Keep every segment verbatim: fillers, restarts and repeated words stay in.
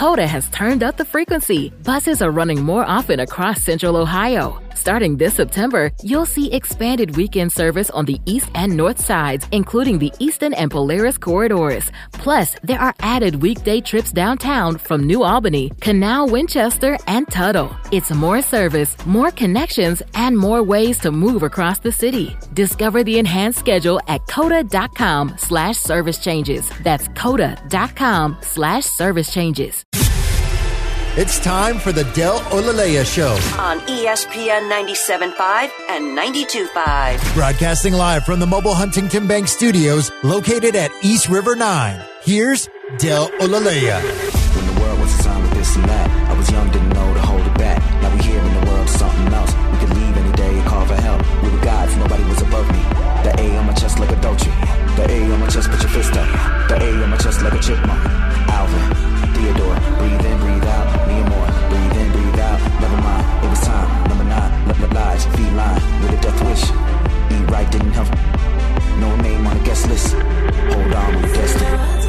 Coda has turned up the frequency. Buses are running more often across Central Ohio. Starting this September, you'll see expanded weekend service on the east and north sides, including the Eastern and Polaris corridors. Plus, there are added weekday trips downtown from New Albany, Canal, Winchester, and Tuttle. It's more service, more connections, and more ways to move across the city. Discover the enhanced schedule at coda.com slash service changes. That's coda.com slash service changes. It's time for the Del Olalea Show on E S P N ninety-seven point five and ninety-two point five. Broadcasting live from the mobile Huntington Bank studios located at East River nine. Here's Del Olalea. When the world was a sign with this and that, I was young, didn't know to hold it back. Now we here in the world, something else. We could leave any day and call for help. We were gods, nobody was above me. The A on my chest like a Dolce. The A on my chest, put your fist up. The A on my chest like a chipmunk. Alvin, Theodore, breathe in, breathe out. Me and more, breathe in, breathe out. Never mind, it was time. Number nine, love, love, lies, feline with a death wish. Eat right, didn't help. No name on the guest list. Hold on, we guessed it.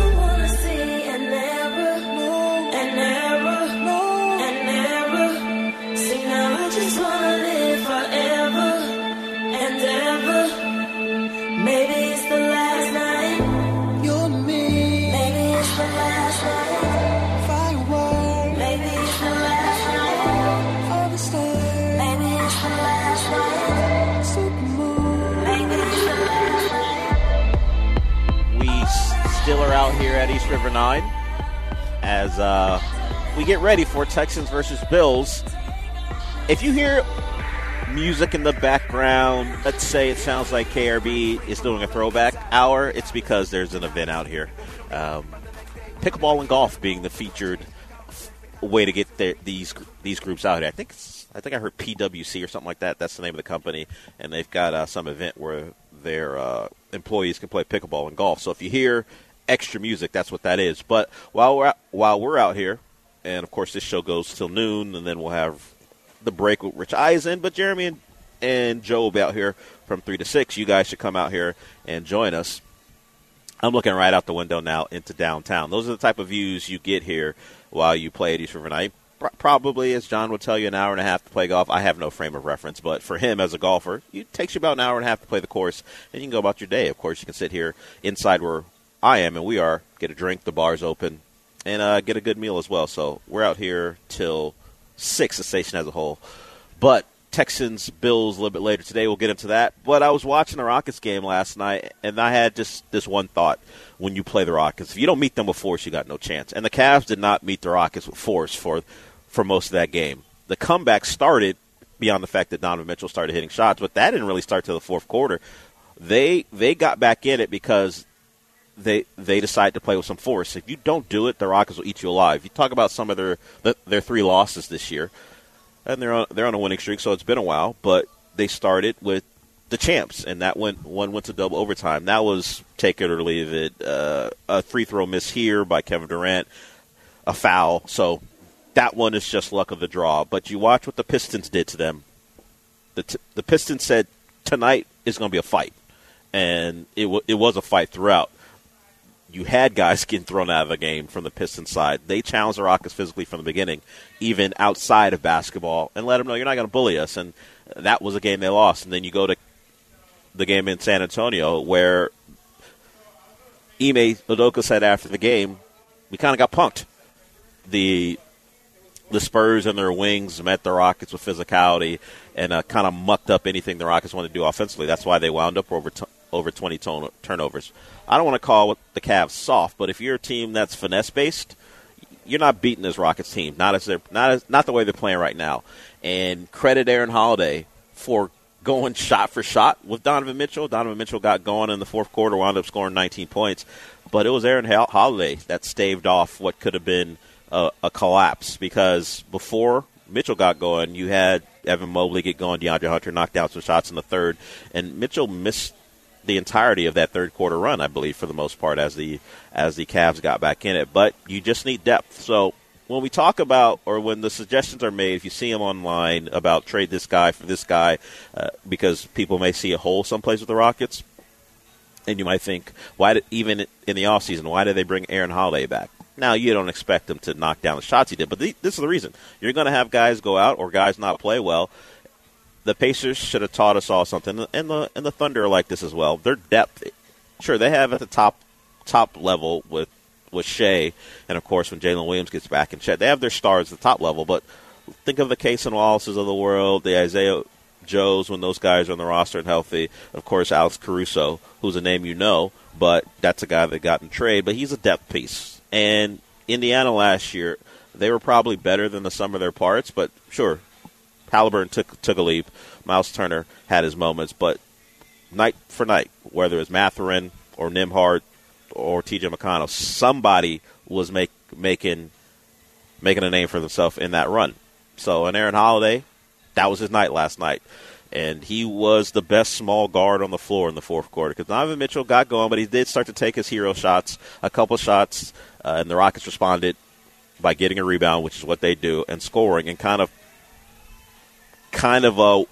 Maybe it's the last night. You and me. Maybe it's the last night. Fireworks. Maybe it's the last night. All the stars. Maybe it's the last night. Supermoon. Maybe it's the last night. We s- still are out here at East River nine as uh, we get ready for Texans versus Bills. If you hear music in the background, let's say it sounds like K R B is doing a throwback hour, it's because there's an event out here. Um, pickleball and golf being the featured way to get their, these these groups out here. I think it's, I think I heard P W C or something like that. That's the name of the company, and they've got uh, some event where their uh, employees can play pickleball and golf. So if you hear extra music, that's what that is. But while we're out, while we're out here, and of course this show goes till noon, and then we'll have the break with Rich Eisen, but Jeremy and, and Joe will be out here from three to six. You guys should come out here and join us. I'm looking right out the window now into downtown. Those are the type of views you get here while you play at East River Night. Probably, as John would tell you, an hour and a half to play golf. I have no frame of reference, but for him as a golfer, it takes you about an hour and a half to play the course, and you can go about your day. Of course, you can sit here inside where I am and we are, get a drink, the bar's open, and uh, get a good meal as well. So we're out here till six, the station as a whole. But Texans, Bills a little bit later today. We'll get into that. But I was watching the Rockets game last night, and I had just this one thought when you play the Rockets. If you don't meet them with force, you got no chance. And the Cavs did not meet the Rockets with force for, for most of that game. The comeback started beyond the fact that Donovan Mitchell started hitting shots, but that didn't really start till the fourth quarter. They they got back in it because they they decided to play with some force. If you don't do it, the Rockets will eat you alive. You talk about some of their their three losses this year, and they're on they're on a winning streak, so it's been a while. But they started with the champs, and that went one went to double overtime. That was take it or leave it. Uh, a free throw miss here by Kevin Durant, a foul. So that one is just luck of the draw. But you watch what the Pistons did to them. The t- the Pistons said tonight is going to be a fight, and it w- it was a fight throughout. You had guys getting thrown out of the game from the Pistons side. They challenged the Rockets physically from the beginning, even outside of basketball, and let them know you're not going to bully us. And that was a game they lost. And then you go to the game in San Antonio where Ime Udoka said after the game, we kind of got punked. The the Spurs and their wings met the Rockets with physicality and uh, kind of mucked up anything the Rockets wanted to do offensively. That's why they wound up over t- over twenty ton- turnovers. I don't want to call the Cavs soft, but if you're a team that's finesse-based, you're not beating this Rockets team, not as they're not as, not the way they're playing right now. And credit Aaron Holiday for going shot for shot with Donovan Mitchell. Donovan Mitchell got going in the fourth quarter, wound up scoring nineteen points. But it was Aaron Holiday that staved off what could have been a, a collapse, because before Mitchell got going, you had Evan Mobley get going, DeAndre Hunter knocked down some shots in the third, and Mitchell missed the entirety of that third quarter run, I believe, for the most part, as the as the Cavs got back in it. But you just need depth. So when we talk about, or when the suggestions are made, if you see them online about trade this guy for this guy, uh, because people may see a hole someplace with the Rockets, and you might think, why did, even in the offseason, why did they bring Aaron Holiday back? Now, you don't expect him to knock down the shots he did, but the, this is the reason. You're going to have guys go out or guys not play well. The Pacers should have taught us all something, and the and the Thunder are like this as well. Their depth, sure, they have at the top top level with, with Shea, and, of course, when Jalen Williams gets back in check, they have their stars at the top level, but think of the Cason Wallaces of the world, the Isaiah Joes when those guys are on the roster and healthy. Of course, Alex Caruso, who's a name you know, but that's a guy that got in trade, but he's a depth piece. And Indiana last year, they were probably better than the sum of their parts, but sure, Halliburton took took a leap. Miles Turner had his moments, but night for night, whether it's Mathurin or Nembhard or T J McConnell, somebody was make, making making a name for themselves in that run. So, and Aaron Holiday, that was his night last night. And he was the best small guard on the floor in the fourth quarter because Donovan Mitchell got going, but he did start to take his hero shots, a couple shots, uh, and the Rockets responded by getting a rebound, which is what they do, and scoring and kind of kind of uh,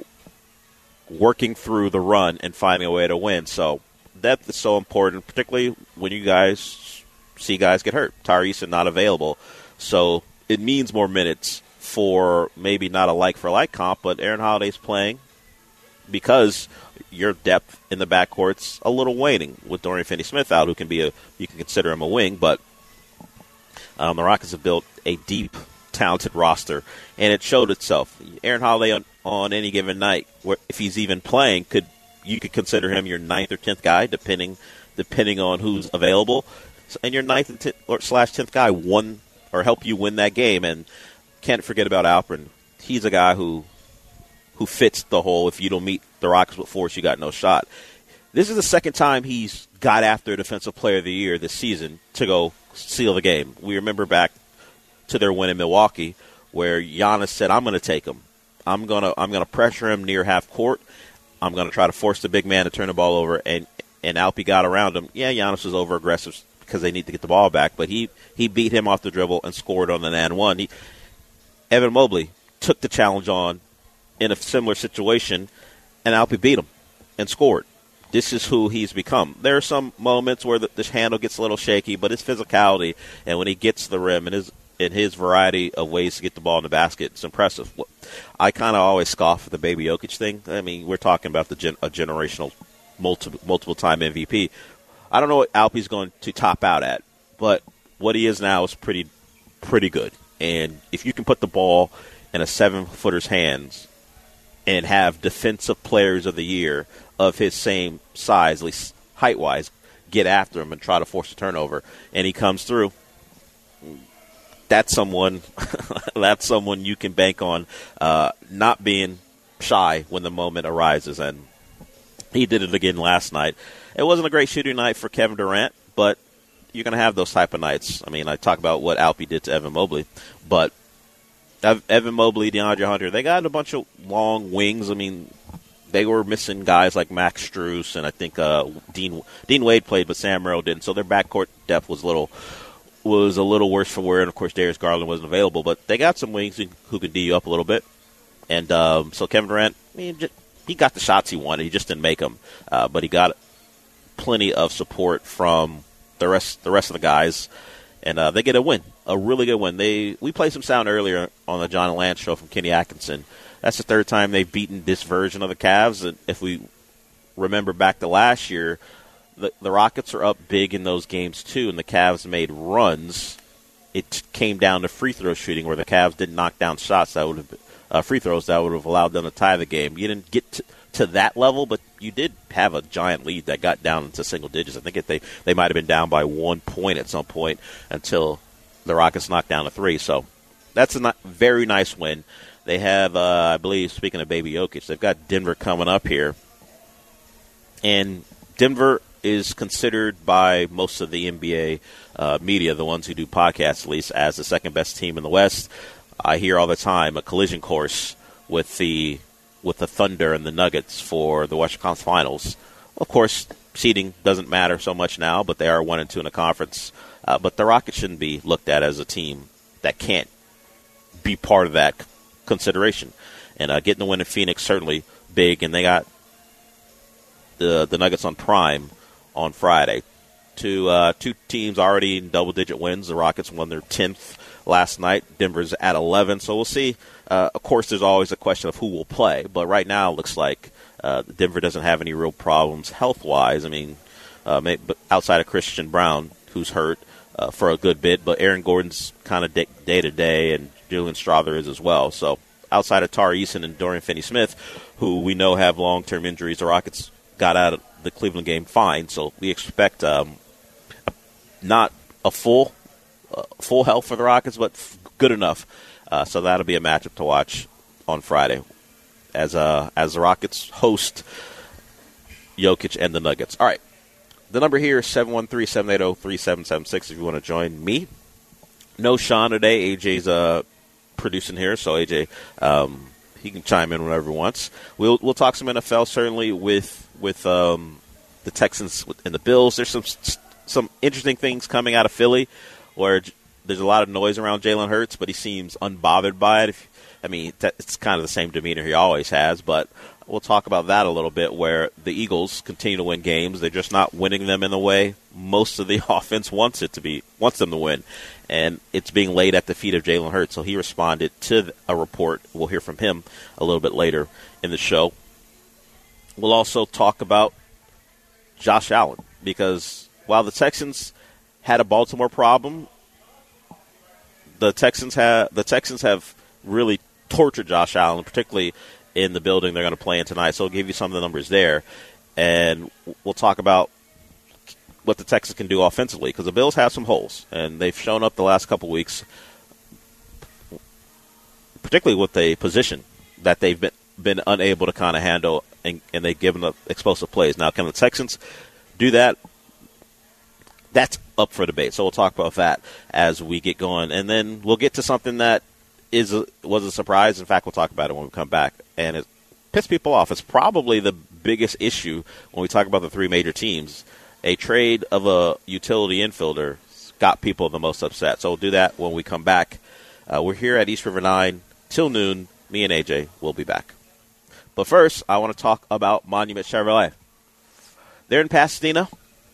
working through the run and finding a way to win. So depth is so important, particularly when you guys see guys get hurt. Tyrese is not available. So it means more minutes for maybe not a like-for-like comp, but Aaron Holiday's playing because your depth in the backcourt's a little waning with Dorian Finney-Smith out, who can be a you can consider him a wing, but um, the Rockets have built a deep, talented roster, and it showed itself. Aaron Holiday on, on any given night, where if he's even playing, could you could consider him your ninth or tenth guy, depending depending on who's available, and your ninth and tenth, or slash tenth guy won or help you win that game. And can't forget about Alperen. He's a guy who who fits the whole, if you don't meet the Rockets with force, you got no shot. This is the second time he's got after Defensive Player of the Year this season to go seal the game. We remember back to their win in Milwaukee where Giannis said, I'm going to take him. I'm going to I'm going to pressure him near half court. I'm going to try to force the big man to turn the ball over, and, and Alpi got around him. Yeah, Giannis was over-aggressive because they need to get the ball back, but he, he beat him off the dribble and scored on an and one. He, Evan Mobley took the challenge on in a similar situation, and Alpi beat him and scored. This is who he's become. There are some moments where the, the handle gets a little shaky, but his physicality and when he gets to the rim and his in his variety of ways to get the ball in the basket, it's impressive. I kind of always scoff at the Baby Jokic thing. I mean, we're talking about the gen, a generational multiple multiple time M V P. I don't know what Alpi's going to top out at, but what he is now is pretty pretty good. And if you can put the ball in a seven-footer's hands and have defensive players of the year of his same size, at least height-wise, get after him and try to force a turnover, and he comes through, that's someone that's someone you can bank on uh, not being shy when the moment arises. And he did it again last night. It wasn't a great shooting night for Kevin Durant, but you're going to have those type of nights. I mean, I talk about what Alpi did to Evan Mobley, but Evan Mobley, DeAndre Hunter, they got a bunch of long wings. I mean, they were missing guys like Max Strus, and I think uh, Dean Dean Wade played, but Sam Merrill didn't. So their backcourt depth was a little was a little worse for wear, and of course Darius Garland wasn't available. But they got some wings who, who could D you up a little bit, and um, so Kevin Durant, I mean, just, he got the shots he wanted. He just didn't make them, uh, but he got plenty of support from the rest the rest of the guys, and uh, they get a win, a really good win. They we played some sound earlier on the John and Lance show from Kenny Atkinson. That's the third time they've beaten this version of the Cavs. And if we remember back to last year, the, the Rockets are up big in those games too, and the Cavs made runs. It came down to free throw shooting where the Cavs didn't knock down shots that would have uh, free throws that would have allowed them to tie the game. You didn't get to, to that level, but you did have a giant lead that got down into single digits. I think if they, they might have been down by one point at some point until the Rockets knocked down a three. So that's a not, very nice win. They have, uh, I believe, speaking of Baby Jokic, they've got Denver coming up here. And Denver is considered by most of the N B A uh, media, the ones who do podcasts at least, as the second best team in the West. I hear all the time a collision course with the with the Thunder and the Nuggets for the Western Conference Finals. Of course, seeding doesn't matter so much now, but they are one and two in the conference. Uh, but the Rockets shouldn't be looked at as a team that can't be part of that consideration. And uh, getting the win in Phoenix, certainly big. And they got the the Nuggets on Prime on Friday. to uh, two teams already in double-digit wins. The Rockets won their tenth last night. Denver's at eleven, so we'll see. Uh, of course, there's always a question of who will play, but right now it looks like uh, Denver doesn't have any real problems health-wise. I mean, uh, maybe, outside of Christian Brown, who's hurt uh, for a good bit, but Aaron Gordon's kind of day- day-to-day, and Julian Strother is as well. So outside of Tari Eason and Dorian Finney-Smith, who we know have long-term injuries, the Rockets got out of the Cleveland game fine, so we expect um, not a full uh, full health for the Rockets, but f- good enough. Uh, so that'll be a matchup to watch on Friday as uh, as the Rockets host Jokic and the Nuggets. All right, the number here is seven one three, seven eight zero, three seven seven six if you want to join me. No Sean today. A J's uh, producing here, so A J, um, he can chime in whenever he wants. We'll we'll talk some N F L certainly with with um, the Texans and the Bills. There's some some interesting things coming out of Philly, where there's a lot of noise around Jalen Hurts, but he seems unbothered by it. If, I mean, it's kind of the same demeanor he always has, but we'll talk about that a little bit, where the Eagles continue to win games. They're just not winning them in the way most of the offense wants it to be, wants them to win. And it's being laid at the feet of Jalen Hurts. So he responded to a report. We'll hear from him a little bit later in the show. We'll also talk about Josh Allen, because while the Texans had a Baltimore problem, the Texans have the Texans have really tortured Josh Allen, particularly in the building they're going to play in tonight. So I'll give you some of the numbers there, and we'll talk about what the Texans can do offensively, because the Bills have some holes, and they've shown up the last couple weeks, particularly with a position that they've been been unable to kind of handle, and, and they've given up explosive plays. Now, can the Texans do that? That's up for debate. So we'll talk about that as we get going. And then we'll get to something that is a, was a surprise. In fact, we'll talk about it when we come back. And it pissed people off. It's probably the biggest issue when we talk about the three major teams. A trade of a utility infielder got people the most upset. So we'll do that when we come back. Uh, we're here at East River nine till noon. Me and A J will be back. But first, I want to talk about Monument Chevrolet. They're in Pasadena,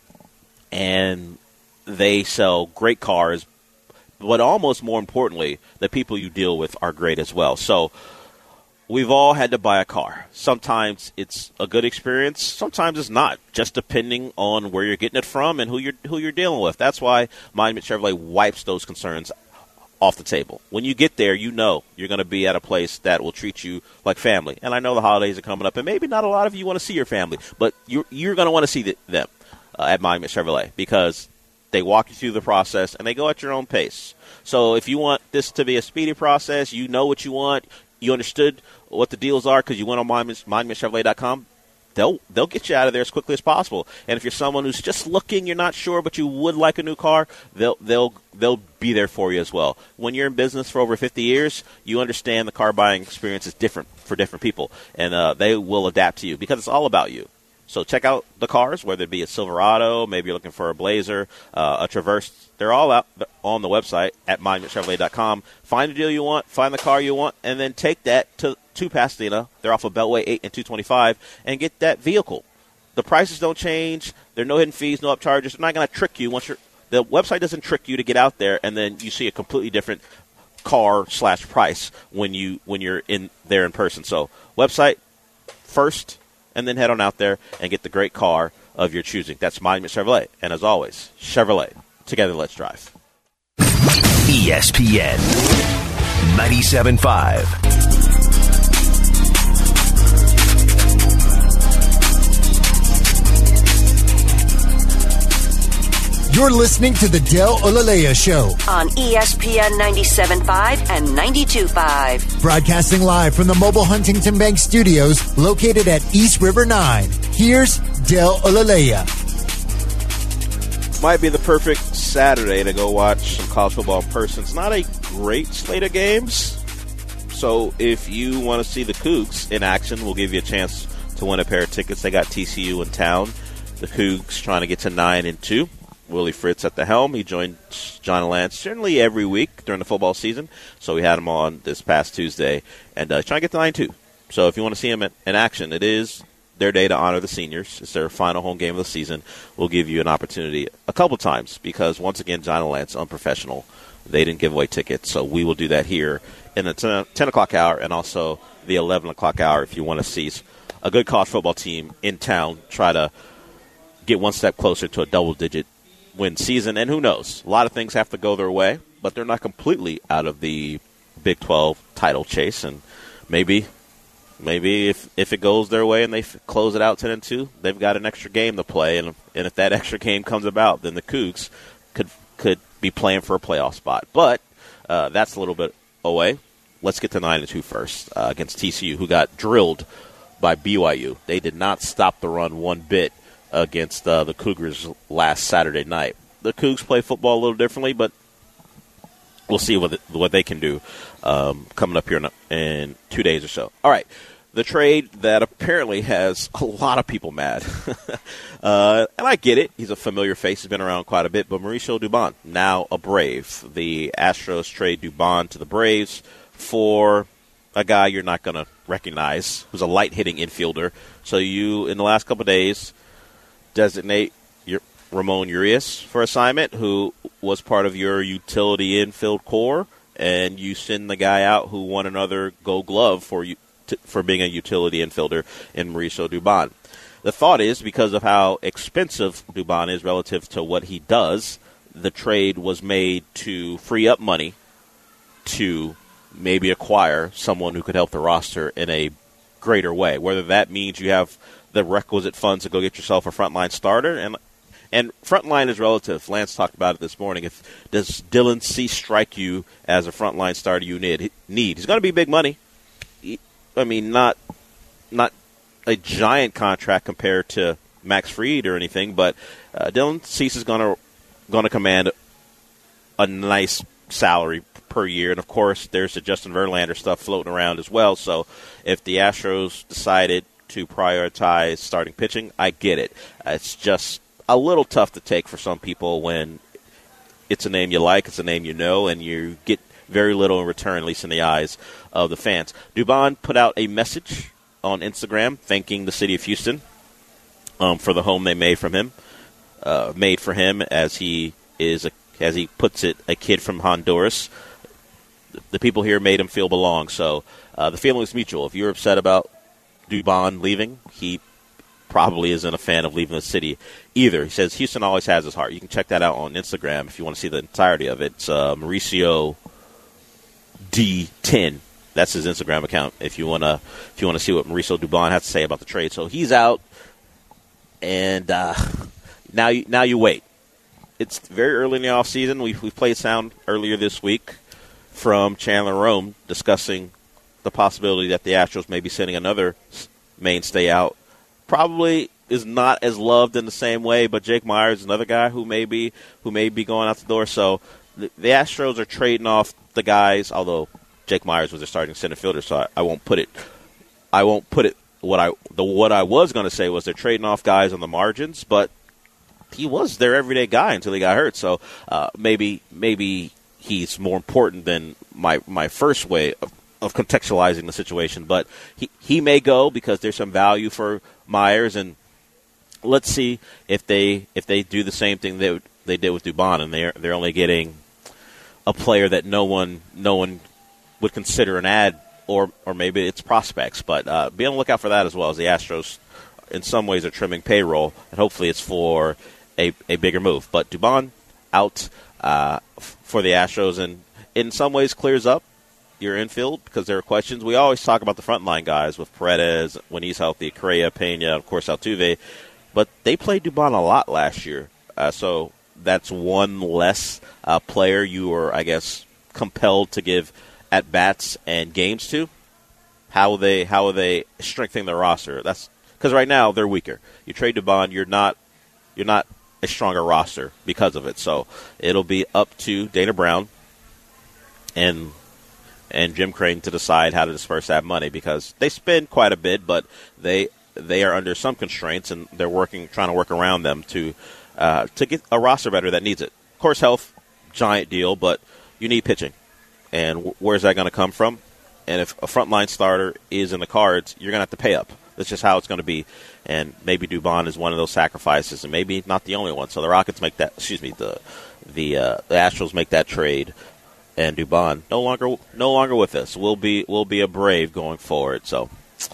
and they sell great cars, but almost more importantly, the people you deal with are great as well. So we've all had to buy a car. Sometimes it's a good experience, sometimes it's not, just depending on where you're getting it from and who you're who you're dealing with. That's why Monument Chevrolet wipes those concerns off the table. When you get there, you know you're going to be at a place that will treat you like family. And I know the holidays are coming up, and maybe not a lot of you want to see your family, but you're, you're going to want to see the, them uh, at Monument Chevrolet, because they walk you through the process, and they go at your own pace. So if you want this to be a speedy process, you know what you want, you understood what the deals are because you went on monument chevrolet dot com, they'll they'll get you out of there as quickly as possible. And if you're someone who's just looking, you're not sure, but you would like a new car, they'll they'll they'll be there for you as well. When you're in business for over fifty years, you understand the car buying experience is different for different people, and uh, they will adapt to you because it's all about you. So check out the cars, whether it be a Silverado, maybe you're looking for a Blazer, uh, a Traverse. They're all out on the website at monument chevrolet dot com. Find the deal you want, find the car you want, and then take that to, to Pasadena. They're off of Beltway eight and two twenty-five, and get that vehicle. The prices don't change. There are no hidden fees, no upcharges. They're not going to trick you. Once you're, the website doesn't trick you to get out there, and then you see a completely different car slash price when, you, when you're in there in person. So website first, and then head on out there and get the great car of your choosing. That's Monument Chevrolet. And as always, Chevrolet. Together, let's drive. E S P N ninety-seven point five. You're listening to the Del Olaleya Show on E S P N ninety-seven point five and ninety-two point five. Broadcasting live from the Mobile Huntington Bank Studios located at East River nine. Here's Del Olaleya. Might be the perfect Saturday to go watch some college football in person. It's not a great slate of games, so if you want to see the Cougs in action, we'll give you a chance to win a pair of tickets. They got T C U in town. The Cougs trying to get to nine and two. Willie Fritz at the helm. He joined John Lance certainly every week during the football season, so we had him on this past Tuesday, and uh, trying to get to nine two. So if you want to see him in, in action, it is their day to honor the seniors. It's their final home game of the season. We'll give you an opportunity a couple times because, once again, John and Lance, unprofessional. They didn't give away tickets, so we will do that here in the ten o'clock hour and also the eleven o'clock hour if you want to see a good college football team in town try to get one step closer to a double-digit win season. And who knows? A lot of things have to go their way, but they're not completely out of the Big twelve title chase, and maybe – Maybe if, if it goes their way and they f- close it out ten and two, they've got an extra game to play, and and if that extra game comes about, then the Cougs could could be playing for a playoff spot. But uh, that's a little bit away. Let's get to nine and two first uh, against T C U, who got drilled by B Y U. They did not stop the run one bit against uh, the Cougars last Saturday night. The Cougs play football a little differently, but we'll see what the, what they can do um, coming up here in, in two days or so. All right. The trade that apparently has a lot of people mad. uh, and I get it. He's a familiar face. He's been around quite a bit. But Mauricio Dubon, now a Brave. The Astros trade Dubon to the Braves for a guy you're not going to recognize, who's a light-hitting infielder. So you, in the last couple of days, designate your Ramon Urias for assignment, who was part of your utility infield core, and you send the guy out who won another Gold Glove for you. For being a utility infielder in Mauricio Dubon. The thought is, because of how expensive Dubon is relative to what he does, the trade was made to free up money to maybe acquire someone who could help the roster in a greater way, whether that means you have the requisite funds to go get yourself a frontline starter. And and frontline is relative. Lance talked about it this morning. If does Dylan Cease strike you as a frontline starter you need? Need. He's going to be big money. I mean, not not a giant contract compared to Max Fried or anything, but uh, Dylan Cease is going to going to command a nice salary per year. And, of course, there's the Justin Verlander stuff floating around as well. So if the Astros decided to prioritize starting pitching, I get it. It's just a little tough to take for some people when it's a name you like, it's a name you know, and you get very little in return, at least in the eyes of the fans. Dubon put out a message on Instagram thanking the city of Houston um, for the home they made from him, uh, made for him as he is, a, as he puts it, a kid from Honduras. The people here made him feel belong. So uh, the feeling is mutual. If you're upset about Dubon leaving, he probably isn't a fan of leaving the city either. He says Houston always has his heart. You can check that out on Instagram if you want to see the entirety of it. It's uh, Mauricio D ten. That's his Instagram account. If you wanna, if you wanna see what Mauricio Dubon has to say about the trade, so he's out, and uh, now you, now you wait. It's very early in the off season. We we played sound earlier this week from Chandler Rome discussing the possibility that the Astros may be sending another mainstay out. Probably is not as loved in the same way, but Jake Myers is another guy who may be who may be going out the door. So the, the Astros are trading off the guys, although Jake Myers was their starting center fielder, so I, I won't put it. I won't put it. What I the what I was going to say was they're trading off guys on the margins, but he was their everyday guy until he got hurt. So uh, maybe maybe he's more important than my my first way of, of contextualizing the situation. But he he may go because there's some value for Myers, and let's see if they if they do the same thing they they did with Dubon, and they're they're only getting a player that no one no one would consider an ad, or or maybe it's prospects. But uh, be on the lookout for that as well, as the Astros in some ways are trimming payroll, and hopefully it's for a, a bigger move. But Dubon out uh, f- for the Astros, and in some ways clears up your infield because there are questions. We always talk about the frontline guys with Paredes when he's healthy, Correa, Pena, of course Altuve, but they played Dubon a lot last year, uh, so that's one less uh, player you were, I guess, compelled to give at bats and games to. How will they how will they strengthen their roster? That's because right now they're weaker. You trade Dubon, you're not you're not a stronger roster because of it. So it'll be up to Dana Brown and and Jim Crane to decide how to disperse that money, because they spend quite a bit, but they they are under some constraints, and they're working trying to work around them to uh, to get a roster better that needs it. Of course, health, giant deal, but you need pitching. And where's that going to come from? And if a frontline starter is in the cards, you're going to have to pay up. That's just how it's going to be. And maybe Dubon is one of those sacrifices, and maybe not the only one. So the Rockets make that. Excuse me, the the uh, the Astros make that trade, and Dubon no longer no longer with us. We'll be we'll be a Brave going forward. So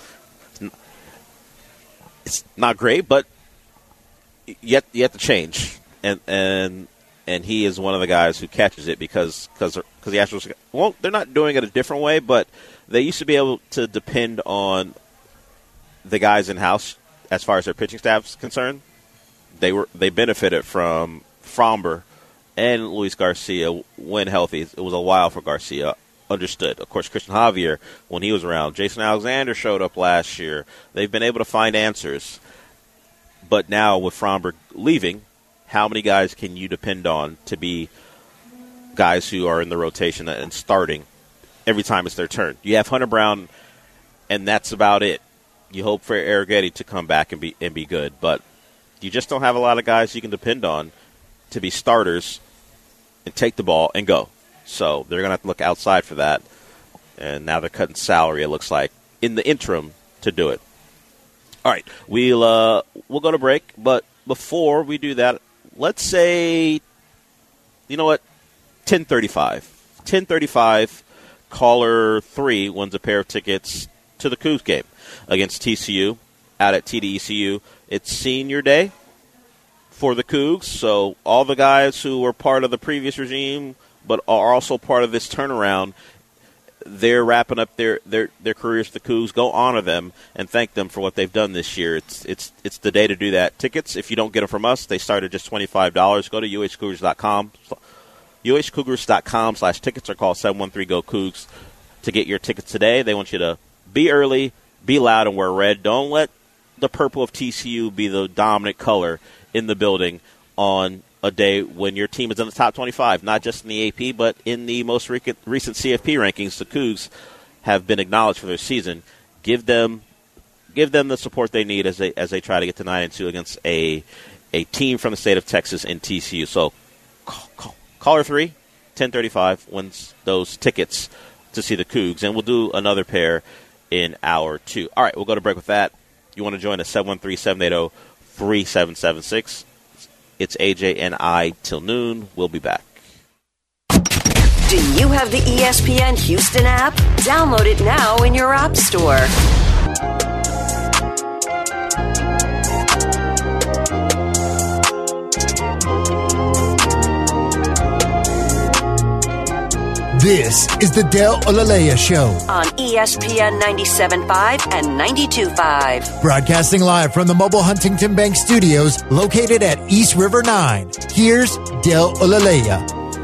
it's not great, but yet yet to change. And and and he is one of the guys who catches it because because because the Astros, well, they're not doing it a different way, but they used to be able to depend on the guys in house as far as their pitching staff is concerned. They were they benefited from Fromber and Luis Garcia when healthy. It was a while for Garcia. Understood. Of course, Christian Javier, when he was around, Jason Alexander showed up last year. They've been able to find answers. But now with Fromber leaving, how many guys can you depend on to be guys who are in the rotation and starting every time it's their turn? You have Hunter Brown, and that's about it. You hope for Arrighetti to come back and be and be good, but you just don't have a lot of guys you can depend on to be starters and take the ball and go. So they're going to have to look outside for that, and now they're cutting salary, it looks like, in the interim to do it. All right, we'll uh, we'll go to break, but before we do that, let's say, you know what, ten thirty-five. ten thirty-five, caller three wins a pair of tickets to the Cougs game against T C U out at T D E C U. It's senior day for the Cougs, so all the guys who were part of the previous regime but are also part of this turnaround, they're wrapping up their, their, their careers with the Cougs. Go honor them and thank them for what they've done this year. It's it's it's the day to do that. Tickets, if you don't get them from us, they start at just twenty-five dollars. Go to U H Cougars dot com. U H Cougars dot com slash tickets or call seven one three G O Cougs to get your tickets today. They want you to be early, be loud, and wear red. Don't let the purple of T C U be the dominant color in the building on a day when your team is in the top twenty-five, not just in the A P, but in the most recent C F P rankings. The Cougs have been acknowledged for their season. Give them give them the support they need as they as they try to get to nine and two against a a team from the state of Texas in T C U. So call, call, caller three, ten thirty-five wins those tickets to see the Cougs, and we'll do another pair in hour two. All right, we'll go to break with that. You want to join us, seven one three, seven eight zero, three seven seven six. It's A J and I till noon. We'll be back. Do you have the E S P N Houston app? Download it now in your app store. This is the Del Olaleya Show on E S P N ninety-seven point five and ninety-two point five. Broadcasting live from the Mobile Huntington Bank Studios located at East River nine. Here's Del Olaleya.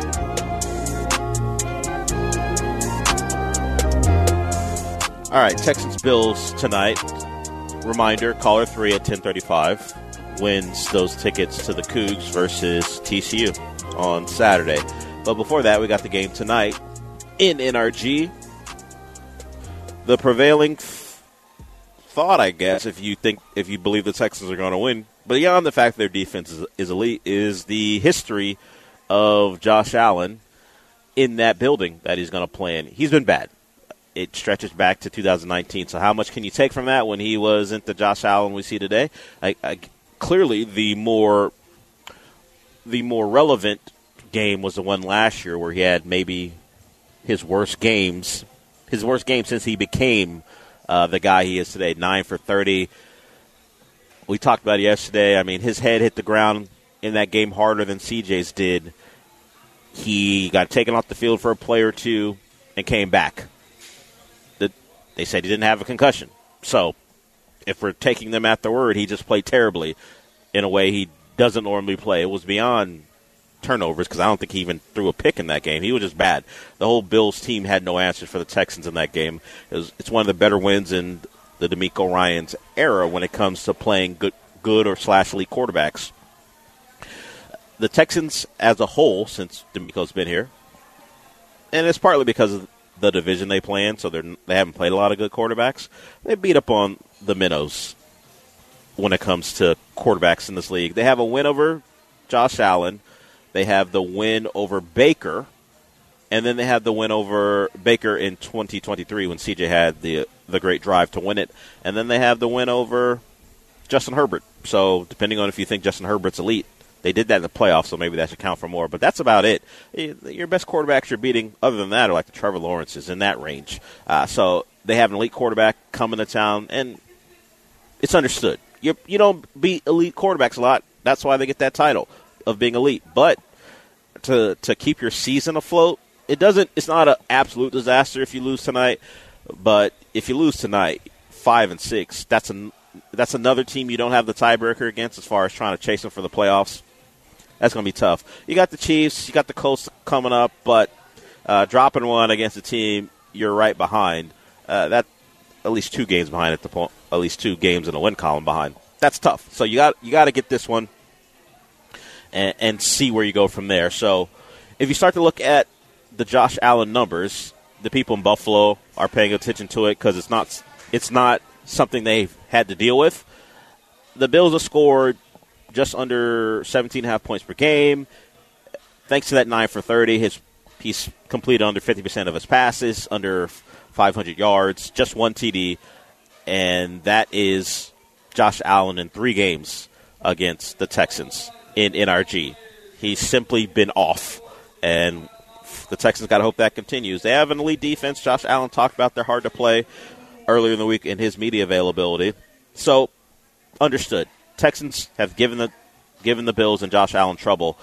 All right, Texans Bills tonight. Reminder, caller three at ten thirty-five wins those tickets to the Cougs versus T C U on Saturday. But before that, we got the game tonight in N R G. The prevailing f- thought, I guess, if you think, if you believe the Texans are going to win, but beyond the fact their defense is, is elite, is the history of Josh Allen in that building that he's going to play in. He's been bad. It stretches back to two thousand nineteen. So how much can you take from that when he wasn't the Josh Allen we see today? I, I, clearly, the more the more relevant game was the one last year where he had maybe his worst games, his worst game since he became uh, the guy he is today, nine for thirty. We talked about it yesterday. I mean, his head hit the ground in that game harder than C J's did. He got taken off the field for a play or two and came back. The, they said he didn't have a concussion. So if we're taking them at their word, he just played terribly in a way he doesn't normally play. It was beyond turnovers because I don't think he even threw a pick in that game. He was just bad. The whole Bills team had no answers for the Texans in that game. It was, it's one of the better wins in the DeMeco Ryans era when it comes to playing good, good or slash elite quarterbacks. The Texans as a whole, since DeMeco's been here, and it's partly because of the division they play in, so they're, they haven't played a lot of good quarterbacks. They beat up on the minnows when it comes to quarterbacks in this league. They have a win over Josh Allen. They have the win over Baker, and then they have the win over Baker in twenty twenty-three when C J had the the great drive to win it. And then they have the win over Justin Herbert. So depending on if you think Justin Herbert's elite, they did that in the playoffs, so maybe that should count for more. But that's about it. Your best quarterbacks you're beating, other than that, are like the Trevor Lawrences in that range. Uh, so they have an elite quarterback coming to town, and it's understood. You you don't beat elite quarterbacks a lot. That's why they get that title of being elite. But to to keep your season afloat, it doesn't. It's not an absolute disaster if you lose tonight. But if you lose tonight, five and six, that's an that's another team you don't have the tiebreaker against as far as trying to chase them for the playoffs. That's going to be tough. You got the Chiefs, you got the Colts coming up, but uh, dropping one against a team you're right behind, uh, that at least two games behind at the point, at least two games in the win column behind. That's tough. So you got you got to get this one and, and see where you go from there. So if you start to look at the Josh Allen numbers, the people in Buffalo are paying attention to it because it's not it's not something they've had to deal with. The Bills have scored just under seventeen and a half points per game. Thanks to that nine for thirty, his he's completed under fifty percent of his passes, under five hundred yards, just one T D, and that is Josh Allen in three games against the Texans in N R G. He's simply been off, and the Texans got to hope that continues. They have an elite defense. Josh Allen talked about they're hard to play earlier in the week in his media availability. So, understood. Texans have given the given the Bills and Josh Allen trouble.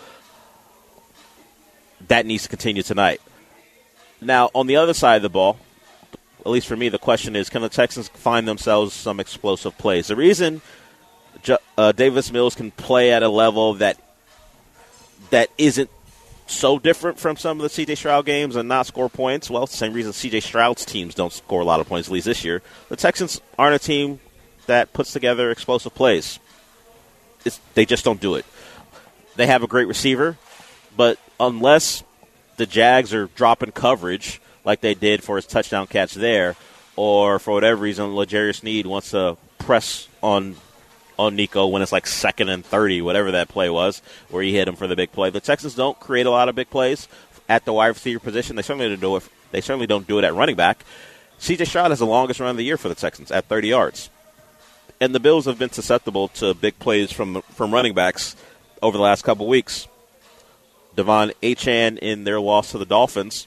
That needs to continue tonight. Now, on the other side of the ball, at least for me, the question is, can the Texans find themselves some explosive plays? The reason uh, Davis Mills can play at a level that that isn't so different from some of the C J Stroud games and not score points, well, it's the same reason C J Stroud's teams don't score a lot of points, at least this year. The Texans aren't a team that puts together explosive plays. It's, they just don't do it. They have a great receiver, but unless the Jags are dropping coverage like they did for his touchdown catch there, or for whatever reason, L'Jarius Sneed wants to press on on Nico when it's like second and thirty, whatever that play was, where he hit him for the big play. The Texans don't create a lot of big plays at the wide receiver position. They certainly don't do it. They certainly don't do it at running back. C J Stroud has the longest run of the year for the Texans at thirty yards. And the Bills have been susceptible to big plays from from running backs over the last couple weeks. Devon Achane, in their loss to the Dolphins,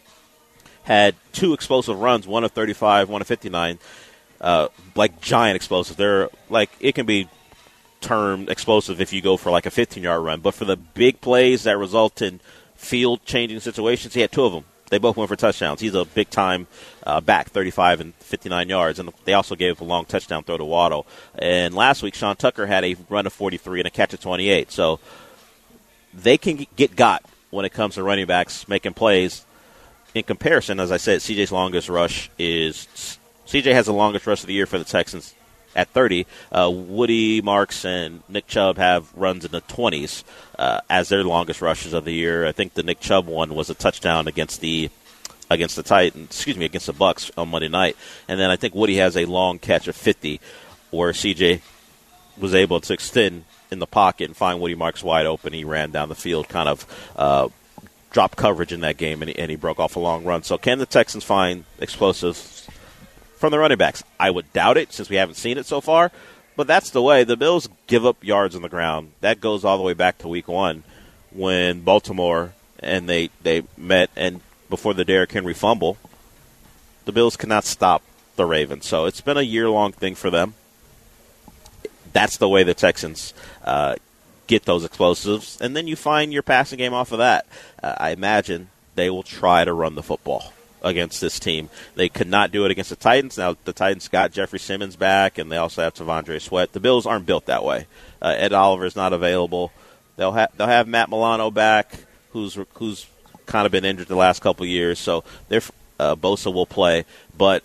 had two explosive runs, one of thirty-five, one of fifty-nine, uh, like giant explosive. They're like, it can be termed explosive if you go for like a fifteen-yard run. But for the big plays that result in field-changing situations, he had two of them. They both went for touchdowns. He's a big-time uh, back, thirty-five and fifty-nine yards. And they also gave a long touchdown throw to Waddle. And last week, Sean Tucker had a run of forty-three and a catch of twenty-eight. So they can get got when it comes to running backs making plays. In comparison, as I said, C J's longest rush is – C J has the longest rush of the year for the Texans at thirty. Uh, Woody Marks and Nick Chubb have runs in the twenties uh, as their longest rushes of the year. I think the Nick Chubb one was a touchdown against the against the Titans, excuse me, against the Bucks on Monday night. And then I think Woody has a long catch of fifty where C J was able to extend in the pocket and find Woody Marks wide open. He ran down the field, kind of uh, dropped coverage in that game, and he, and he broke off a long run. So can the Texans find explosives from the running backs? I would doubt it since we haven't seen it so far, but that's the way. The Bills give up yards on the ground. That goes all the way back to week one when Baltimore and they, they met, and before the Derrick Henry fumble, the Bills cannot stop the Ravens. So it's been a year-long thing for them. That's the way the Texans uh, get those explosives, and then you find your passing game off of that. Uh, I imagine they will try to run the football against this team. They could not do it against the Titans. Now, the Titans got Jeffrey Simmons back, and they also have T'Vondre Sweat. The Bills aren't built that way. Uh, Ed Oliver is not available. They'll have they'll have Matt Milano back, who's who's kind of been injured the last couple of years. So they're, uh, Bosa will play, but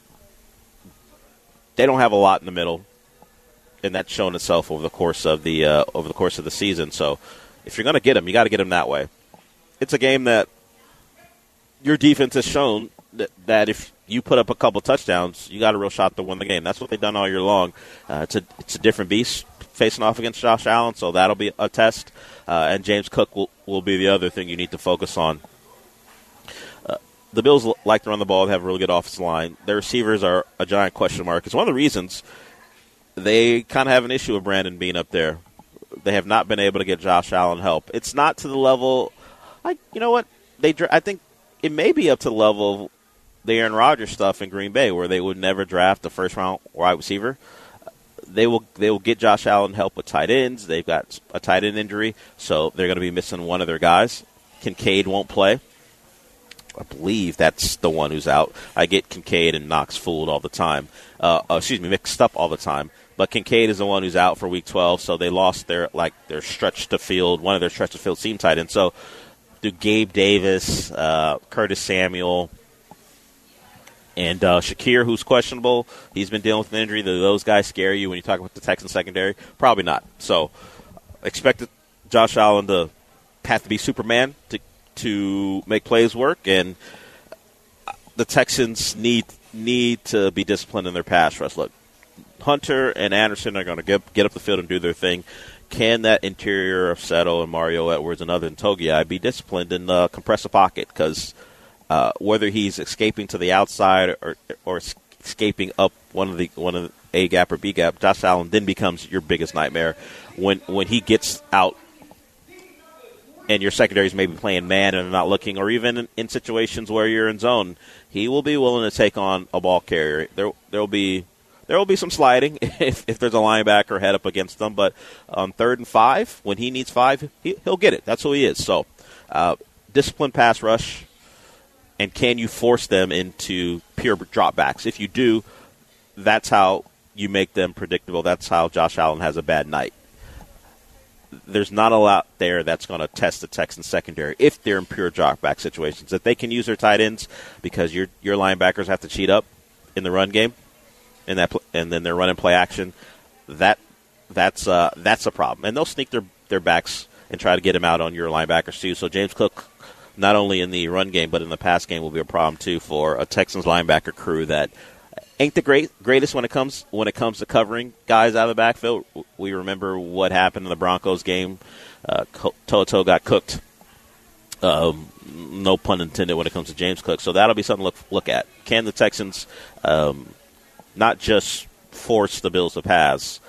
they don't have a lot in the middle, and that's shown itself over the course of the uh, over the course of the season. So if you're going to get them, you got to get them that way. It's a game that your defense has shown that, that if you put up a couple touchdowns, you got a real shot to win the game. That's what they've done all year long. Uh, it's a it's a different beast facing off against Josh Allen, so that'll be a test. Uh, and James Cook will, will be the other thing you need to focus on. Uh, the Bills like to run the ball. They have a really good offensive line. Their receivers are a giant question mark. It's one of the reasons they kind of have an issue with Brandon Beane up there. They have not been able to get Josh Allen help. It's not to the level, like, you know what? They, I think it may be up to the level of the Aaron Rodgers stuff in Green Bay, where they would never draft a first-round wide receiver. They will they will get Josh Allen help with tight ends. They've got a tight end injury, so they're going to be missing one of their guys. Kincaid won't play. I believe that's the one who's out. I get Kincaid and Knox fooled all the time. Uh, uh, excuse me, mixed up all the time. But Kincaid is the one who's out for Week twelve, so they lost their like their stretch to field, one of their stretch to field seam tight ends. So do Gabe Davis, uh, Curtis Samuel, and uh, Shakir, who's questionable. He's been dealing with an injury. Do those guys scare you when you talk about the Texans secondary? Probably not. So expect Josh Allen to have to be Superman to to make plays work, and the Texans need need to be disciplined in their pass rush. Look, Hunter and Anderson are going to get get up the field and do their thing. Can that interior of Settle and Mario Edwards and other than Togiai be disciplined and uh, compress the pocket? Because uh, whether he's escaping to the outside or or escaping up one of the one of the A gap or B gap, Josh Allen then becomes your biggest nightmare when when he gets out. And your secondaries may be playing man and not looking, or even in, in situations where you're in zone, he will be willing to take on a ball carrier. There, there will be, there will be some sliding if, if there's a linebacker head up against them. But on third and five, when he needs five, he, he'll get it. That's who he is. So, uh, disciplined pass rush, and can you force them into pure dropbacks? If you do, that's how you make them predictable. That's how Josh Allen has a bad night. There's not a lot there that's going to test the Texans secondary if they're in pure dropback situations. If they can use their tight ends because your your linebackers have to cheat up in the run game, and that and then they're running play action, that that's uh, that's a problem. And they'll sneak their, their backs and try to get them out on your linebackers too. So James Cook, not only in the run game but in the pass game, will be a problem too for a Texans linebacker crew that ain't the great greatest when it comes when it comes to covering guys out of the backfield. We remember what happened in the Broncos game. Uh, Toto got cooked. Um, no pun intended when it comes to James Cook. So that'll be something to look look at. Can the Texans um, not just force the Bills to pass,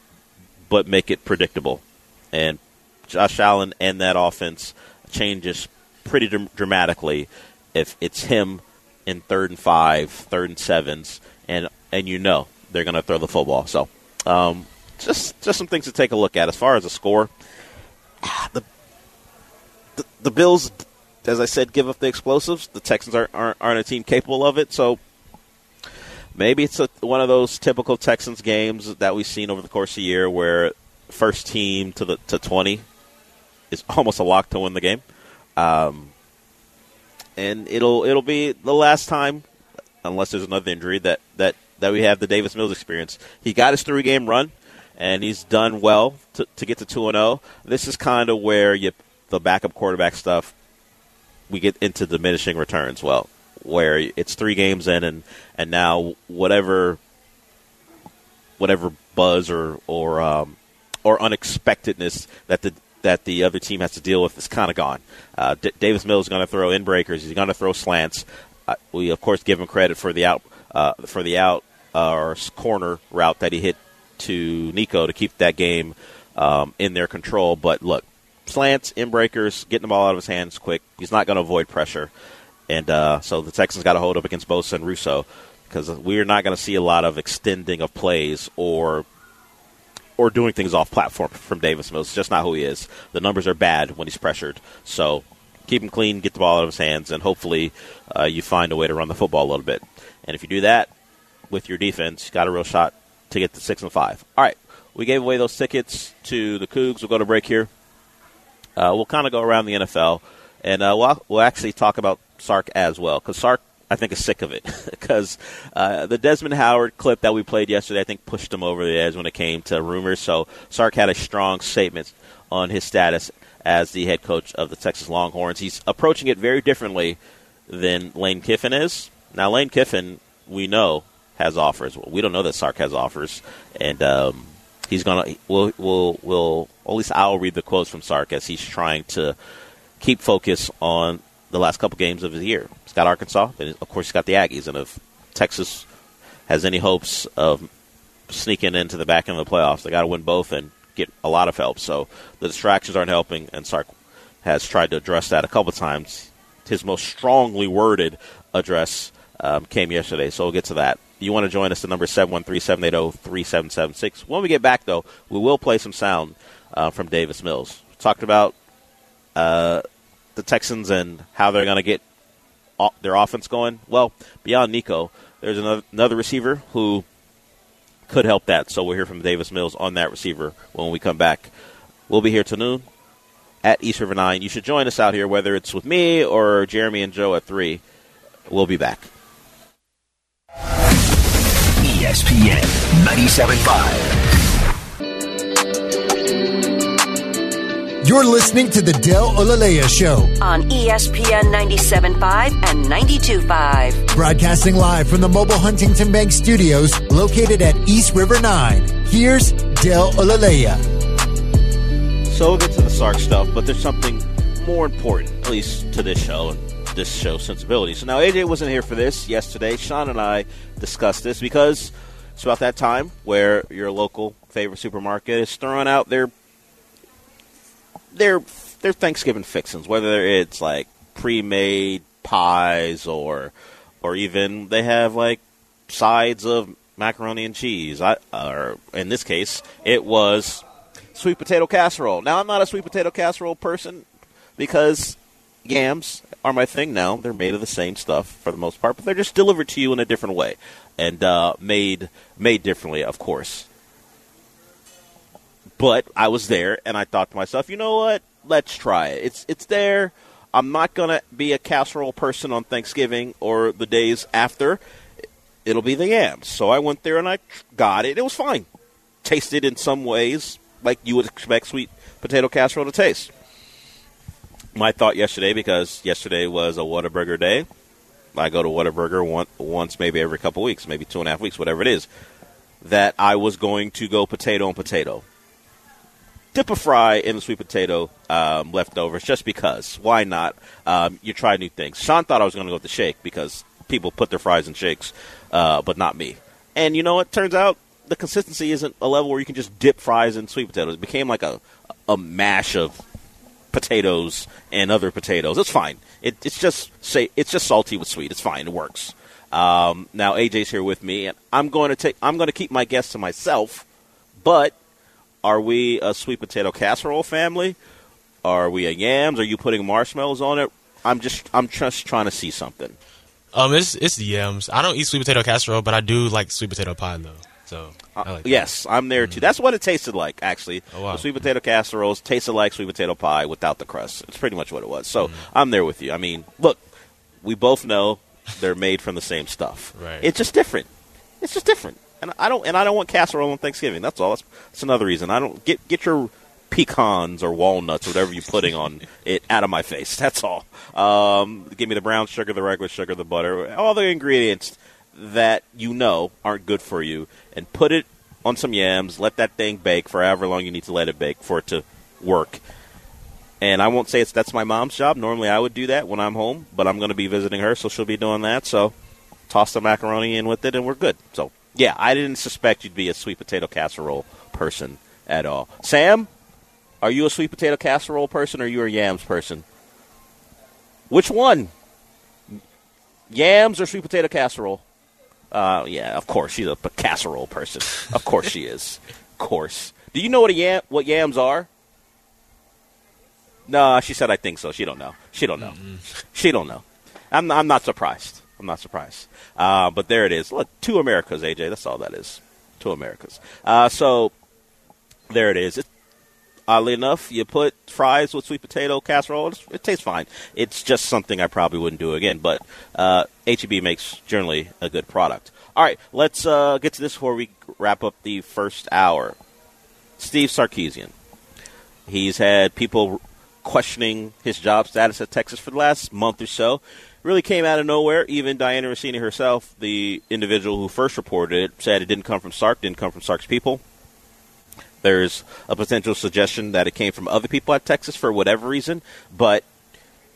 but make it predictable? And Josh Allen and that offense changes pretty dr- dramatically if it's him in third and five, third and sevens. And and you know they're going to throw the football. So um, just just some things to take a look at. As far as the score, the, the the Bills, as I said, give up the explosives. The Texans aren't, aren't, aren't a team capable of it. So maybe it's a, one of those typical Texans games that we've seen over the course of the year where first team to the to twenty is almost a lock to win the game. Um, and it'll it'll be the last time, unless there's another injury, that, that, that we have the Davis Mills experience. He got his three-game run, and he's done well to, to get to two and oh. This is kind of where you, the backup quarterback stuff, we get into diminishing returns, well, where it's three games in, and, and now whatever whatever buzz or or um, or unexpectedness that the that the other team has to deal with is kind of gone. Uh, D- Davis Mills is going to throw in breakers. He's going to throw slants. Uh, we of course give him credit for the out uh, for the out uh, or corner route that he hit to Nico to keep that game um, in their control. But look, slants, in breakers, getting the ball out of his hands quick. He's not going to avoid pressure, and uh, so the Texans got to hold up against Bosa and Russo because we're not going to see a lot of extending of plays or or doing things off platform from Davis Mills. It's just not who he is. The numbers are bad when he's pressured. So keep him clean, get the ball out of his hands, and hopefully uh, you find a way to run the football a little bit. And if you do that with your defense, you got a real shot to get to six and five. All right, we gave away those tickets to the Cougs. We'll go to break here. Uh, we'll kind of go around the N F L, and uh, we'll, we'll actually talk about Sark as well, because Sark, I think, is sick of it. Because uh, the Desmond Howard clip that we played yesterday, I think, pushed him over the edge when it came to rumors. So Sark had a strong statement on his status as the head coach of the Texas Longhorns. He's approaching it very differently than Lane Kiffin is. Now, Lane Kiffin, we know, has offers. Well, we don't know that Sark has offers, and um, he's gonna. We'll, we'll, we'll. At least I'll read the quotes from Sark as he's trying to keep focus on the last couple games of the year. He's got Arkansas, and of course he's got the Aggies. And if Texas has any hopes of sneaking into the back end of the playoffs, they got to win both and get a lot of help. So the distractions aren't helping, and Sark has tried to address that a couple times. His most strongly worded address um, came yesterday, so we'll get to that. You want to join us at number seven one three, seven eight zero, three seven seven six. When we get back, though, we will play some sound uh, from Davis Mills. We talked about uh, the Texans and how they're going to get o- their offense going. Well, beyond Nico, there's another, another receiver who could help that. So we'll hear from Davis Mills on that receiver when we come back. We'll be here till noon at East River nine. You should join us out here, whether it's with me or Jeremy and Joe at three. We'll be back. E S P N ninety-seven point five. You're listening to the Del Olaleya Show on E S P N ninety-seven point five and ninety-two point five. Broadcasting live from the mobile Huntington Bank Studios located at East River nine. Here's Del Olaleya. So we'll get to the Sark stuff, but there's something more important, at least to this show and this show's sensibility. So now A J wasn't here for this yesterday. Sean and I discussed this because it's about that time where your local favorite supermarket is throwing out their their their Thanksgiving fixings, whether it's like pre-made pies or or even they have like sides of macaroni and cheese. I, or in this case, it was sweet potato casserole. Now, I'm not a sweet potato casserole person because yams are my thing now. They're made of the same stuff for the most part, but they're just delivered to you in a different way and uh, made made differently, of course. But I was there, and I thought to myself, you know what? Let's try it. It's it's there. I'm not going to be a casserole person on Thanksgiving or the days after. It'll be the yams. So I went there, and I got it. It was fine. Tasted in some ways like you would expect sweet potato casserole to taste. My thought yesterday, because yesterday was a Whataburger day, I go to Whataburger one, once maybe every couple weeks, maybe two and a half weeks, whatever it is, that I was going to go potato and potato. Dip a fry in the sweet potato um, leftovers just because. Why not? Um, you try new things. Sean thought I was going to go with the shake because people put their fries in shakes, uh, but not me. And you know what? Turns out the consistency isn't a level where you can just dip fries in sweet potatoes. It became like a, a mash of potatoes and other potatoes. It's fine. It, it's just say it's just salty with sweet. It's fine. It works. Um, now A J's here with me, and I'm going to take. I'm going to keep my guess to myself. But are we a sweet potato casserole family? Are we a yams? Are you putting marshmallows on it? I'm just. I'm just trying to see something. Um, it's it's the yams. I don't eat sweet potato casserole, but I do like sweet potato pie though. So I like uh, yes, I'm there too. That's what it tasted like, actually. Oh, wow. The sweet potato casseroles tasted like sweet potato pie without the crust. It's pretty much what it was. So mm. I'm there with you. I mean, look, we both know they're made from the same stuff. Right. It's just different. It's just different. And I don't and I don't want casserole on Thanksgiving. That's all. That's, that's another reason. I don't get get your pecans or walnuts or whatever you're putting on it out of my face. That's all. Um, give me the brown sugar, the regular sugar, the butter, all the ingredients that you know aren't good for you, and put it on some yams, let that thing bake for however long you need to let it bake for it to work. And I won't say it's that's my mom's job. Normally I would do that when I'm home, but I'm going to be visiting her, so she'll be doing that. So toss the macaroni in with it, and we're good. So, yeah, I didn't suspect you'd be a sweet potato casserole person at all. Sam, are you a sweet potato casserole person or are you a yams person? Which one? Yams or sweet potato casserole? Uh, yeah, of course, she's a casserole person. Of course she is. Of course. Do you know what a yam, what yams are? No, she said I think so. She don't know. She don't know. Mm-hmm. She don't know. I'm, I'm not surprised. I'm not surprised. Uh, but there it is. Look, two Americas, A J. That's all that is. Two Americas. Uh, so there it is. It, oddly enough, you put fries with sweet potato casserole. It, it tastes fine. It's just something I probably wouldn't do again. But uh, H E B makes generally a good product. All right, let's uh, get to this before we wrap up the first hour. Steve Sarkisian. He's had people questioning his job status at Texas for the last month or so. Really came out of nowhere. Even Diana Rossini herself, the individual who first reported it, said it didn't come from Sark, didn't come from Sark's people. There's a potential suggestion that it came from other people at Texas for whatever reason, but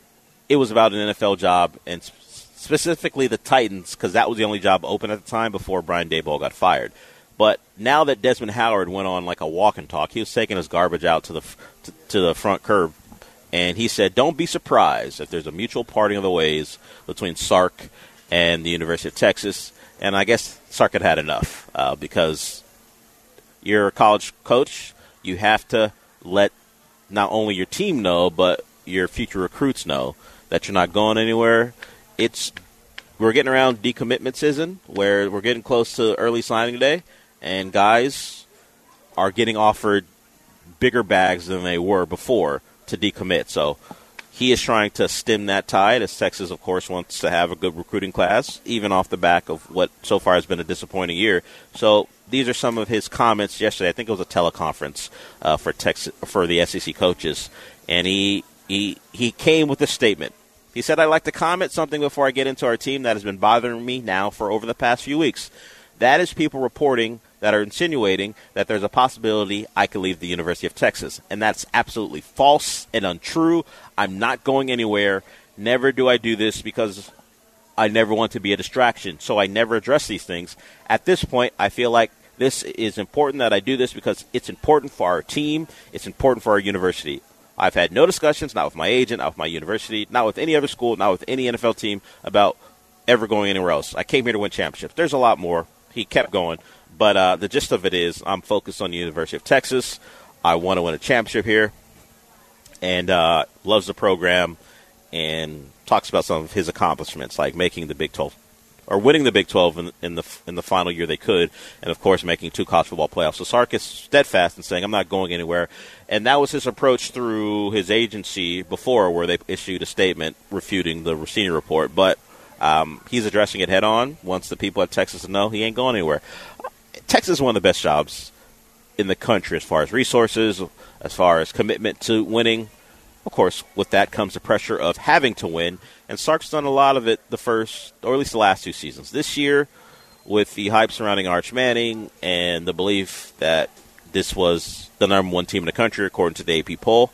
it was about an N F L job, and specifically the Titans, because that was the only job open at the time before Brian Daboll got fired. But now that Desmond Howard went on like a walk and talk, he was taking his garbage out to the to, to the front curb, and he said, don't be surprised if there's a mutual parting of the ways between Sark and the University of Texas. And I guess Sark had had enough uh, because you're a college coach. You have to let not only your team know, but your future recruits know that you're not going anywhere. It's we're getting around decommitment season where we're getting close to early signing day, and guys are getting offered bigger bags than they were before to decommit. So he is trying to stem that tide, as Texas, of course, wants to have a good recruiting class, even off the back of what so far has been a disappointing year. So these are some of his comments yesterday. I think it was a teleconference uh, for Texas for the S E C coaches, and he he he came with a statement. He said, I'd like to comment something before I get into our team that has been bothering me now for over the past few weeks. That is people reporting that are insinuating that there's a possibility I could leave the University of Texas. And that's absolutely false and untrue. I'm not going anywhere. Never do I do this because I never want to be a distraction. So I never address these things. At this point, I feel like this is important that I do this because it's important for our team. It's important for our university. I've had no discussions, not with my agent, not with my university, not with any other school, not with any N F L team about ever going anywhere else. I came here to win championships. There's a lot more. He kept going. But uh, the gist of it is I'm focused on the University of Texas. I want to win a championship here. And uh, loves the program and talks about some of his accomplishments, like making the Big twelve or winning the Big twelve in, in the in the final year they could, and, of course, making two college football playoffs. So Sark is steadfast in saying, I'm not going anywhere. And that was his approach through his agency before, where they issued a statement refuting the Rossini report. But um, he's addressing it head-on, wants the people at Texas to know he ain't going anywhere. Texas is one of the best jobs in the country as far as resources, as far as commitment to winning. Of course, with that comes the pressure of having to win, and Sark's done a lot of it the first, or at least the last two seasons. This year, with the hype surrounding Arch Manning and the belief that this was the number one team in the country, according to the A P poll,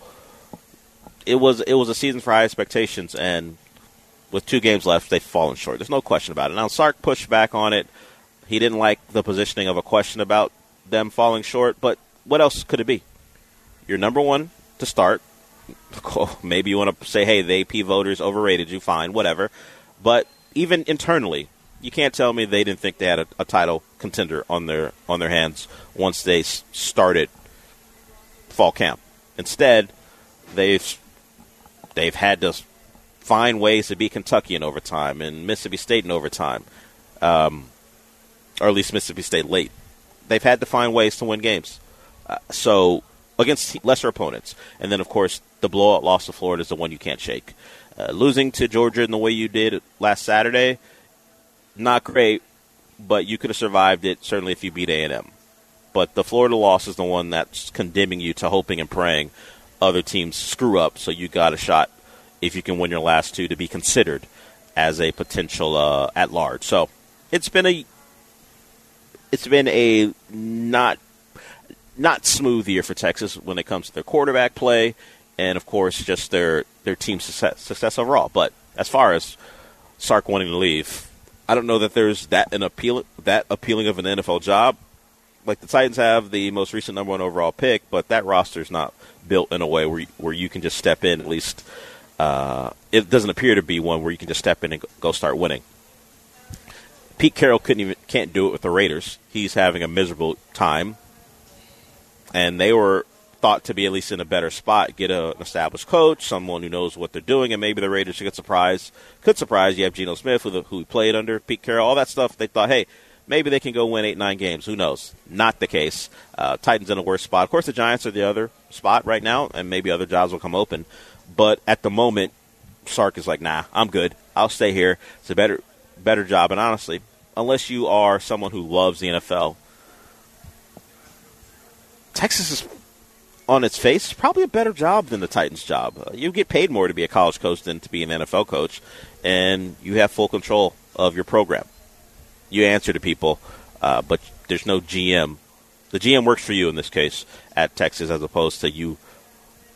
it was it was a season for high expectations, and with two games left, they've fallen short. There's no question about it. Now, Sark pushed back on it. He didn't like the positioning of a question about them falling short, but what else could it be? You're number one to start. Maybe you want to say, hey, the A P voters overrated you, fine, whatever. But even internally, you can't tell me they didn't think they had a, a title contender on their on their hands once they s- started fall camp. Instead, they've they've had to find ways to beat Kentucky in overtime and Mississippi State in overtime, um, or at least Mississippi State late. They've had to find ways to win games. Uh, so against lesser opponents. And then, of course, the blowout loss to Florida is the one you can't shake. Uh, losing to Georgia in the way you did last Saturday, not great, but you could have survived it, certainly if you beat A and M. But the Florida loss is the one that's condemning you to hoping and praying other teams screw up, so you got a shot, if you can win your last two, to be considered as a potential uh, at-large. So it's been a it's been a not not smooth year for Texas when it comes to their quarterback play and, of course, just their, their team success, success overall. But as far as Sark wanting to leave, I don't know that there's that an appeal that appealing of an N F L job. Like the Titans have the most recent number one overall pick, but that roster's not built in a way where you, where you can just step in. At least uh, it doesn't appear to be one where you can just step in and go start winning. Pete Carroll couldn't even can't do it with the Raiders. He's having a miserable time, and they were thought to be at least in a better spot. Get a, an established coach, someone who knows what they're doing, and maybe the Raiders could surprise. Could surprise. You have Geno Smith, who, the, who played under Pete Carroll, all that stuff. They thought, hey, maybe they can go win eight, nine games. Who knows? Not the case. Uh, Titans in a worse spot. Of course, the Giants are the other spot right now, and maybe other jobs will come open. But at the moment, Sark is like, nah, I'm good. I'll stay here. It's a better better job. And honestly, unless you are someone who loves the N F L, Texas is, on its face, probably a better job than the Titans' job. Uh, you get paid more to be a college coach than to be an N F L coach, and you have full control of your program. You answer to people, uh, but there's no G M. The G M works for you in this case at Texas, as opposed to you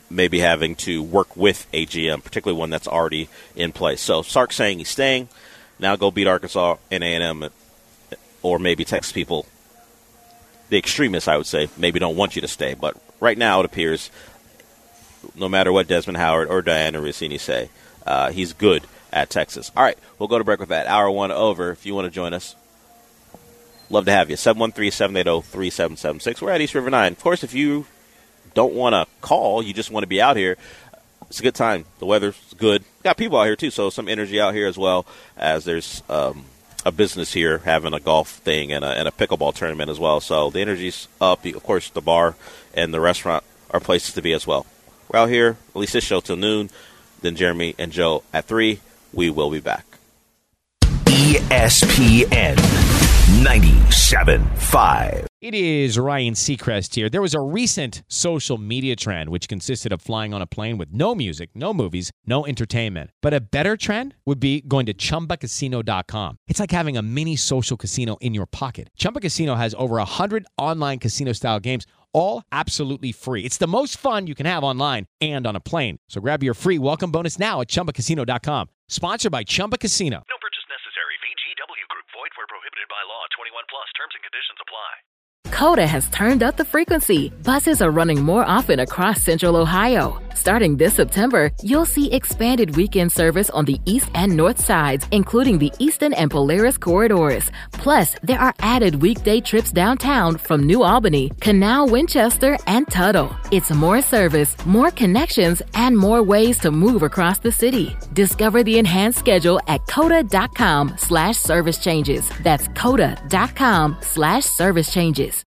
maybe having to work with a G M, particularly one that's already in place. So Sark's saying he's staying. Now go beat Arkansas and A and M, or maybe Texas people, the extremists, I would say, maybe don't want you to stay. But right now it appears, no matter what Desmond Howard or Diana Rossini say, uh, he's good at Texas. All right, we'll go to break with that. Hour one over. If you want to join us, love to have you. seven one three, seven eight zero, three seven seven six. We're at East River nine. Of course, if you don't want to call, you just want to be out here, it's a good time. The weather's good. Got people out here, too, so some energy out here as well, as there's um, a business here having a golf thing and a, and a pickleball tournament as well. So the energy's up. Of course, the bar and the restaurant are places to be as well. We're out here, at least this show, till noon. Then Jeremy and Joe at three. We will be back. E S P N ninety-seven point five. It is Ryan Seacrest here. There was a recent social media trend which consisted of flying on a plane with no music, no movies, no entertainment. But a better trend would be going to Chumba Casino dot com. It's like having a mini social casino in your pocket. Chumba Casino has over one hundred online casino-style games, all absolutely free. It's the most fun you can have online and on a plane. So grab your free welcome bonus now at Chumba Casino dot com. Sponsored by Chumba Casino. No purchase necessary. V G W Group. Void where prohibited by law. twenty-one plus. Terms and conditions apply. Coda has turned up the frequency. Buses are running more often across Central Ohio. Starting this September, you'll see expanded weekend service on the east and north sides, including the Eastern and Polaris corridors. Plus, there are added weekday trips downtown from New Albany, Canal, Winchester, and Tuttle. It's more service, more connections, and more ways to move across the city. Discover the enhanced schedule at coda.com slash service changes. That's coda.com slash service changes.